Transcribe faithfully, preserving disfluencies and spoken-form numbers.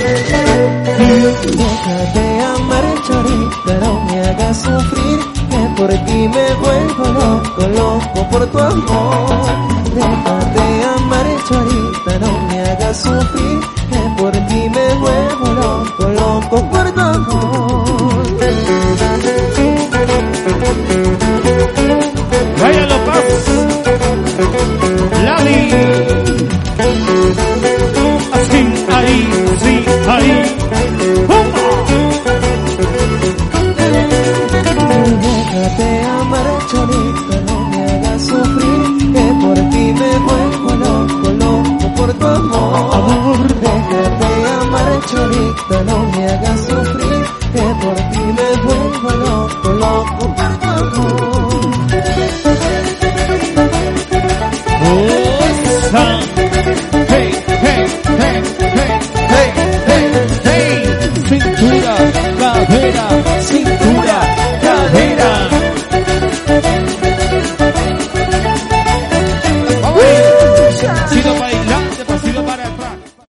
Déjate amar, chorita, no me hagas sufrir, que por ti me vuelvo loco, loco por tu amor. Déjate amar, chorita, no me hagas sufrir, que por ti me vuelvo loco, loco por tu amor. Vaya los pasos, Lali. Así, ahí, así, ahí. Déjate amar, chorita, no me hagas sufrir, que por ti me vuelvo loco, loco por tu amor. Déjate amar, chorita, no me hagas sufrir, que por ti me vuelvo loco, loco por tu amor. Osa. Hey, hey, hey, hey, hey, hey, hey. Cintura, cadera, cintura, cadera. Sigo bailando.